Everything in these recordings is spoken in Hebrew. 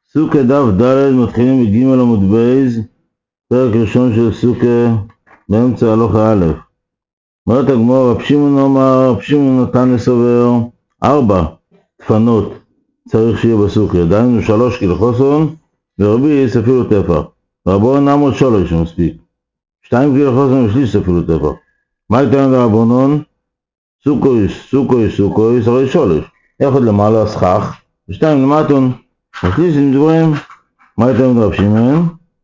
סוכה דף ד' מתחילים בג' עמוד בייז, פרק ראשון של סוכה באמצע הלכה א'. אומרת הגמרא, רב שמעון אמר, רב שמעון נתן לסובר 4 דפנות צריך שיהיה בסוכה, דהיינו 3 כלחוסון ורביעיס אפילו טפח. רבונן אמר 3 מספיק, 2 כלחוסון ושליש אפילו טפח. מה ייתן לרבונן? סוכויס הרי 3, אחד למעלה סכך ו2 למטון, השליש עם דברים. מה ייתן לרב שמעון?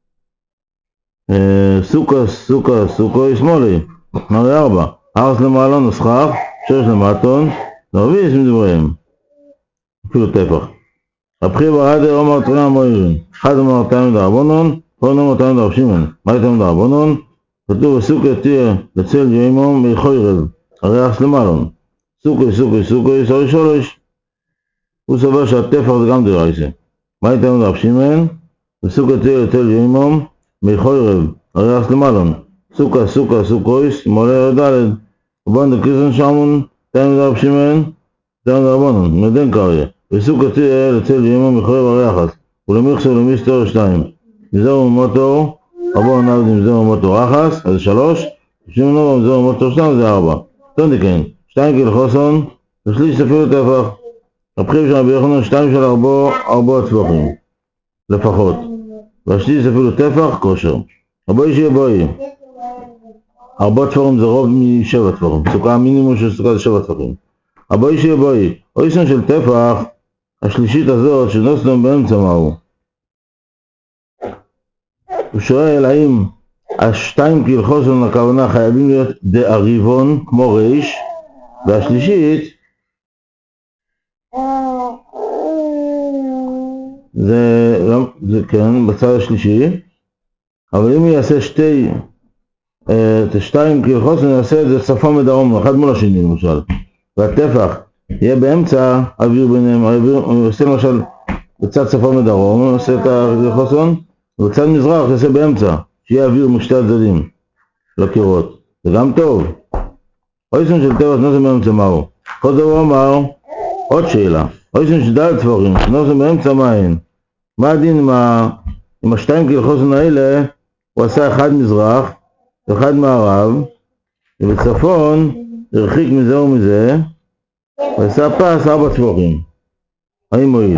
סוכויס שמאלי הרי 4, ארץ למעלה נסכך 6 למטון ורביעיס עם דברים אפילו טפח. רב חייא רדר אמר תראה אמרים, אחד אמר תנא דרבנן, אחד אמר תנא דרב שמעון. מה ייתן דרבנן? כתוב בסוכה תהיה לצל יומם מחוירב הרי ארץ למעלה, סוכויס הרי 3, הוא סובר שהטפח זה גם דרייסה. מה ייתן דרב שמעון? בסוכה תהיה לצל יומם מחוירב הרי ארץ למעלה, סוכויס מולה ד' ובן דקריסן שמון תנא דרב שמעון תנא דרבנן מדן קריא. בסוכה תהיה לצל יומם מחוירב הרי אחת ולמיכסר ולמיסתור 2 מזהו ומוטור רבונן עבד עם זהו ומוטור אחס אז 3, שמעון אמר מזהו ומוטור 2 זה 4. תונדיקן 2 כלחוסון ושליש אפילו טפח. רב חייא שם רבי יוחנן 2 של 4 טפחים לפחות והשליש אפילו טפח כושר. רבי ישי בואי 4 טפחים זה רוב מ7 טפחים, סוכה המינימום של סוכה זה 7 טפחים. רבי ישי בואי אויסן של טפח השלישית הזאת שנוסדם באמצע מהו? הוא שואל האם השתיים כלחוסון הכוונה חייבים להיות דאריבון כמו ריש, והשלישית זה כן בצד השלישי, אבל אם יעשה שתיים כלחוסון יעשה את זה צפון ודרום אחד מול השני למשל, והטפח יהיה באמצע אוויר ביניהם, הוא עושה למשל בצד צפון ודרום הוא עושה את הכלחוסון ובצד מזרח יעשה באמצע שיהיה אוויר משתי הצדדים לקירות, זה גם טוב. אויסן של טפח נוסם באמצע מהו? כל דבר אמר עוד שאלה, אויסן של ד' טפחים נוסם באמצע מהן? מה הדין עם השתיים כלחוסן האלה? הוא עשה אחד מזרח ואחד מערב ובצפון הרחיק מזה ומזה ועשה פס 4 טפחים. האם מועיל?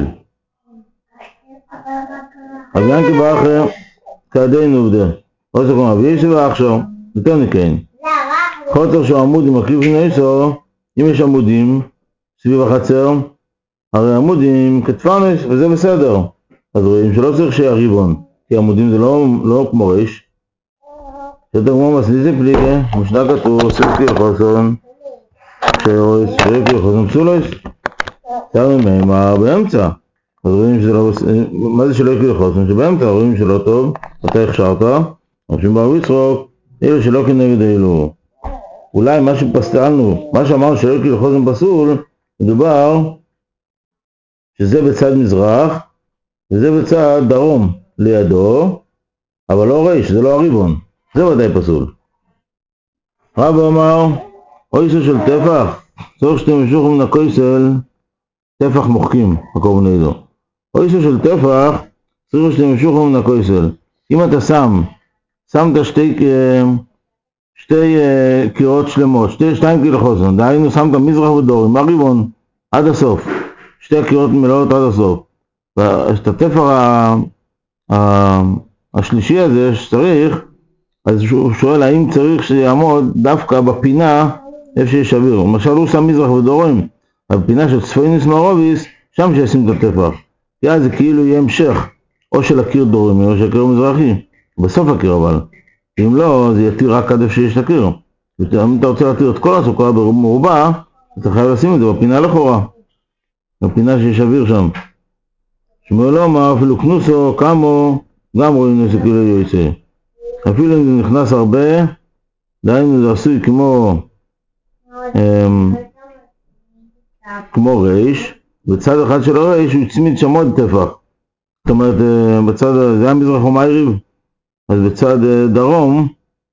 רבי ינקי בר אחר כעדינו עובדה עושה כמו רבי ישי ועכשיו יותר נקן חוצר שהוא עמוד עם הקריב שנעשו, אם יש עמודים סביב החצר הרי עמודים כתפנס וזה בסדר, אז רואים שלא צריך שיהיה ריבון כי עמודים זה לא כמו ריש. יותר כמו מסליזי פליגה משנה כתוב סוף כלחוסון שרויס כלחוסון פסולויס תאמין מימר באמצע, אז רואים שזה לא, מה זה שלא כלחוסון? שבאמצע רואים שלא טוב, אתה הכשרת רבי בר יצחק אלו שלא כנגד אלו. אולי מה שפסלנו, מה שאמרנו שלא כלחוסן פסול, מדובר שזה בצד מזרח וזה בצד דרום לידו, אבל לא ריש, זה לא הריבון, זה ודאי פסול. רב אמר אויסו של טפח צורך שאתם משוכם נקויסל טפח מוחקים הקורבן אידו. אויסו של טפח צורך שאתם משוכם נקויסל, אם אתה שמת שתי קירות שלמות, 2 כלחוסן, דהיינו שמת מזרח ודורים, מהריבון עד הסוף, 2 קירות מלאות עד הסוף, ואת הטפח השלישי הזה שצריך, אז הוא שואל האם צריך שיעמוד דווקא בפינה איפה שיש אוויר. למשל הוא שם מזרח ודורים, בפינה של צפויניס מערביס, שם שישים את הטפח, כי אז זה כאילו יהיה המשך או של הקיר דורים או של הקיר מזרחי בסוף הקיר, אבל אם לא זה יתיר רק עד איפה שיש לקיר. אם אתה רוצה להתיר את כל הסוכה במרובע אתה חייב לשים את זה בפינה לכאורה, בפינה שיש אוויר שם. שמואל אמר אפילו כנוסו כמו גם רואים נעשה כאילו יוצא, אפילו אם זה נכנס הרבה, דהיינו זה עשוי כמו ריש, בצד אחד של הריש הוא הצמיד שם עוד טפח, זאת אומרת בצד, זה היה מזרח ומערב, אז בצד דרום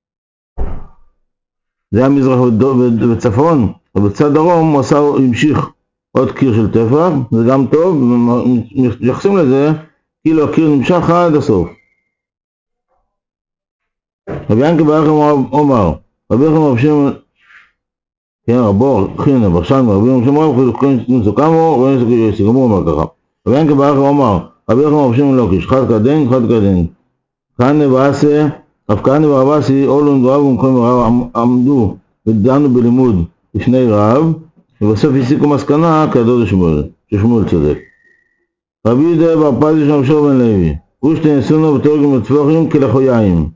זה היה מזרח וצפון, ובצד דרום הוא המשיך עוד קיר של טפח, זה גם טוב, מתייחסים לזה כאילו הקיר נמשך עד הסוף. רבי ינקה בר אחא אומר, רבי יוחנן רב שמעון, כן, רבו, חינא, ברשן, רבי יוחנן שמעון, חינא סוכמו, רואים סגמו, אומר ככה. רבי ינקה בר אחא אומר, רבי יוחנן רב שמעון לוקיש, חד קדן, חד קדן. כהנא ועשה, רב כהנא ורב אסי, אולון ורב ומקום רב עמדו ודנו בלימוד לפני רב, ובסוף הסיקו מסקנה כדוד ששמואל צודק. רבי יהודה בר פזי שם שור בן לוי, ושתי נסונו ותורגים לטפוחים כלחויים.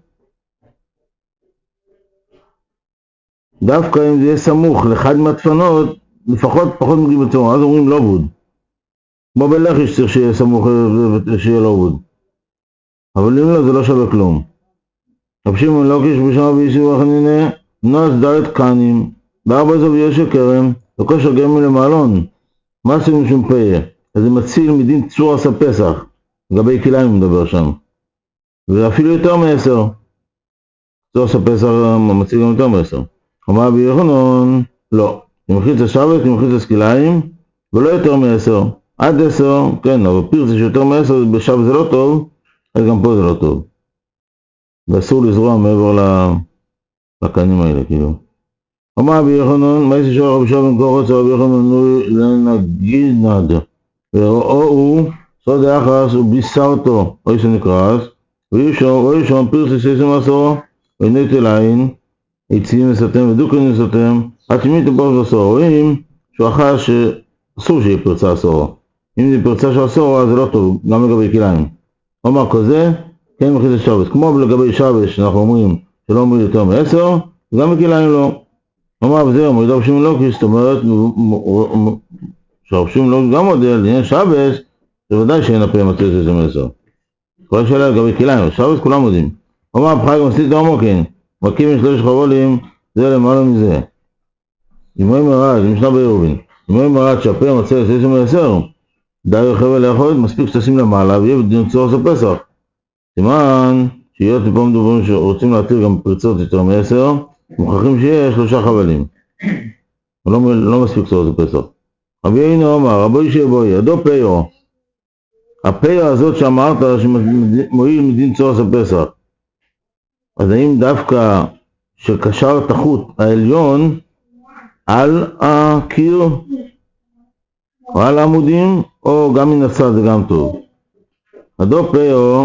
דווקא אם זה יהיה סמוך לאחד מהדפנות, לפחות פחות מגיעים בצורה, אז אומרים לא בוד. כמו בלחי שצריך שיהיה סמוך שיהיה לא בוד. אבל אם לא, זה לא שווה כלום. רב שמעון לוקיש בשם ביסי וחנינא, נועץ דרת קנים, בארבע זוויות של כרם, וכושר גמל למעלון. מה עשינו שום פיה? אז זה מציל מדין צור עשה פסח, לגבי כליים מדבר שם. ואפילו יותר מ10. צור עשה פסח מציל גם יותר מ10. אמר רבי יוחנן, לא. תמחיץ השבת, תמחיץ כליים, ולא יותר מ10. עד 10, כן, אבל פירצה שיותר מ10, בשבת זה לא טוב, אז גם פה זה לא טוב. ואסור לזרוע מעבר לקנים האלה, כאילו. אמר רבי יוחנן, מה יש לשאול רבי שבן קורץ, רבי יוחנן לנגיד נד, וראו הוא, סוד היחס, וביסרתו, אוי שנקרס, וישום פירצה שישים עשור, ונטל עין, עצים נסתם ודוקן נסתם, עד שמית בו עשור, רואים שהוא אחר שאסור שיהיה פרצה עשור. אם זה פרצה של עשור, אז זה לא טוב, גם לגבי כליים. אמר כזה, כן מחיץ השבת. כמו לגבי שבת, שאנחנו אומרים שלא אומרים יותר מ10, גם בכליים לא. אמר וזהו, מוריד רב שמעון לוקיש, זאת אומרת, שרב שמעון לוקיש גם מודה, לעניין שבת, זה ודאי שאין הפה מצא שזה מ10. כל השאלה לגבי כליים, שבת כולם יודעים. אמר בחג מסליט דרמוקין, מקים עם 3 חבולים, זה למעלה מזה. אמרי מרד, משנה בירובין, אמרי מרד שהפה מצא שזה מ10, די חבל לאכול, מספיק שתשים למעלה, ויהיה בדין צור עשה פסח. סימן, שיהיה פה מדוברים שרוצים להתיר גם פרצות יותר מ10, מוכרחים שיהיה 3 חבלים. לא מספיק צור עשה פסח. רבי יהודה אמר, רבו ישי בוי, ידו פיו. הפיו הזאת שאמרת שמועיל מדין צור עשה פסח. אז האם דווקא שקשר את החוט העליון על הקיר או על העמודים, או גם מן הצד זה גם טוב. הדו פיו,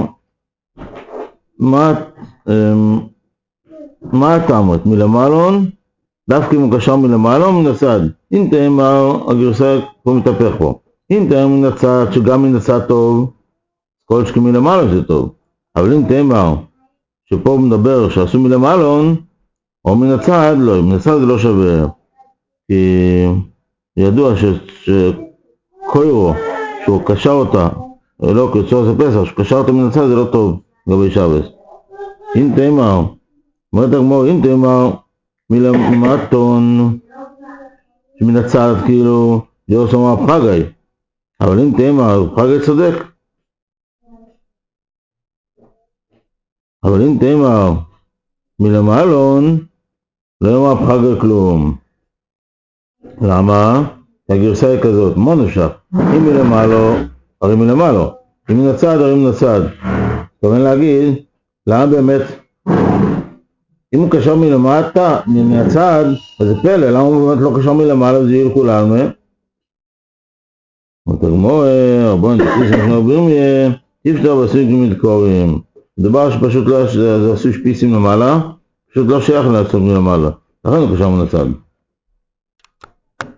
מה הטעמת? מלמעלון, דווקא אם הוא קשר מלמעלון מן הצד. אם תאמר, הגרסה פה מתהפך פה. אם תאמר מן הצד, שגם מן הצד טוב, כל שכי מלמעלון זה טוב. אבל אם תאמר, שפה הוא מדבר שעשו מלמעלון, או מן הצד, לא, מן הצד זה לא שווה. כי ידוע שקוירו, שהוא קשר אותה, לא כצור עשה פסח, שהוא קשר אותה מן הצד זה לא טוב, גבי שבת. אם תאמר, אומרת הגמור, אם תאמר מלמטון, שמן הצד כאילו, זה עושה מה פחגי. אבל אם תאמר, פחגי צודק. אבל אם תאמר מלמעלון, לא יאמר פחגי כלום. למה? הגרסה היא כזאת, מה נפשך? אם מלמעלו, הרי מלמעלו. אם מן הצד, הרי מן הצד. כמובן להגיד, למה באמת? אם הוא קשר מלמטה, מן הצד, אז זה פלא, למה הוא באמת לא קשר מלמעלה, וזה יהיה לכולנו? ותגמור, בואו נתחיל שאנחנו יהיה, אי אפשר בעשוי כמדקורים. דבר שפשוט לא, זה עשוי שפיצים למעלה, פשוט לא שייך לעשות מלמעלה. לכן הוא קשר מן הצד.